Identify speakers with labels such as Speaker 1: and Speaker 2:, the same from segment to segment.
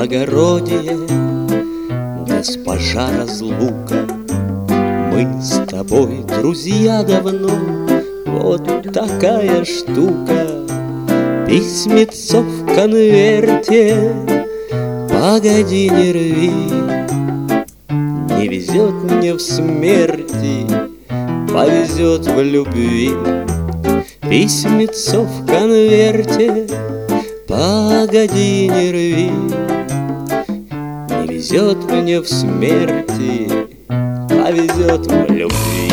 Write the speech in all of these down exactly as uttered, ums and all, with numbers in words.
Speaker 1: благородие, госпожа разлука. Мы с тобой друзья давно, вот такая штука. Письмецо в конверте, погоди, не рви. Не везет мне в смерти, повезет в любви. Письмецо в конверте, погоди, не рви. Не везет мне в смерти, повезет в любви.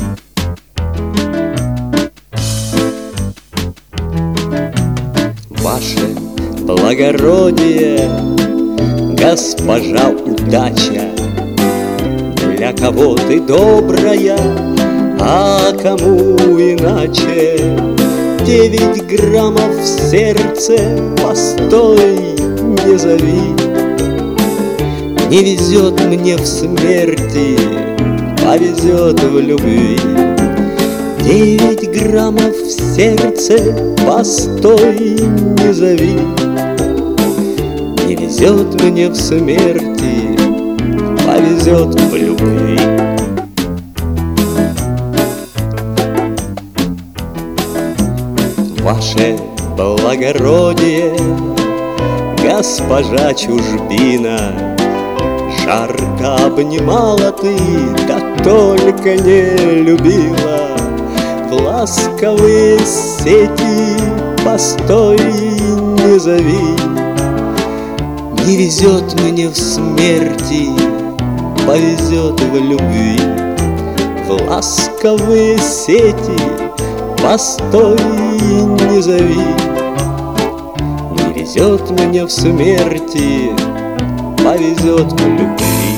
Speaker 1: Ваше благородие, госпожа удача, для кого ты добрая, а кому иначе. Девять граммов в сердце, постой, не зови. Не везет мне в смерти, повезет в любви. Девять граммов в сердце, постой, не зови. Не везет мне в смерти, повезет в любви. Ваше благородие, госпожа чужбина, жарко обнимала ты, да только не любила. В ласковые сети постой, не зови. Не везет мне в смерти, повезет в любви. В ласковые сети постой, не зови. Не везет мне в смерти, повезет в любви.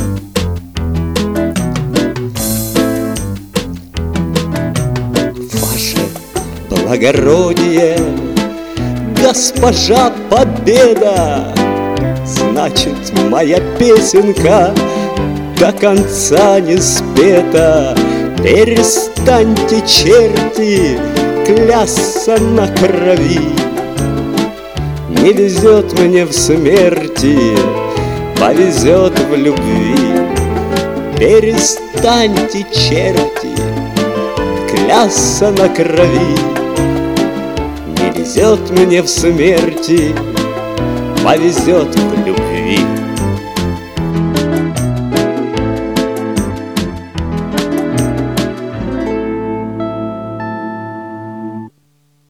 Speaker 1: Ваше благородие, госпожа Победа, значит, моя песенка до конца не спета. Перестаньте, черти, клясться на крови. Не везет мне в смерти, повезет в любви. Перестаньте, черти, клясться на крови. Не везет мне в смерти, повезет в любви.